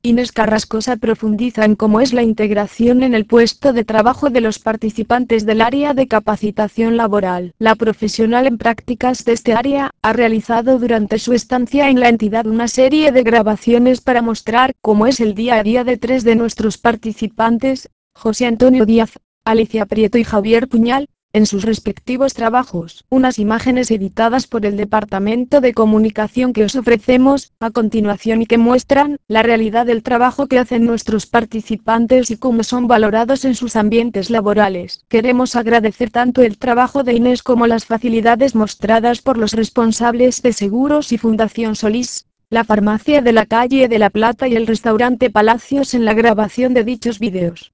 Inés Carrascosa profundiza en cómo es la integración en el puesto de trabajo de los participantes del área de capacitación laboral. La profesional en prácticas de este área ha realizado durante su estancia en la entidad una serie de grabaciones para mostrar cómo es el día a día de tres de nuestros participantes, José Antonio Díaz, Alicia Prieto y Javier Puñal, en sus respectivos trabajos. Unas imágenes editadas por el Departamento de Comunicación que os ofrecemos a continuación y que muestran la realidad del trabajo que hacen nuestros participantes y cómo son valorados en sus ambientes laborales. Queremos agradecer tanto el trabajo de Inés como las facilidades mostradas por los responsables de Seguros y Fundación Solís, la farmacia de la calle de La Plata y el restaurante Palacios en la grabación de dichos vídeos.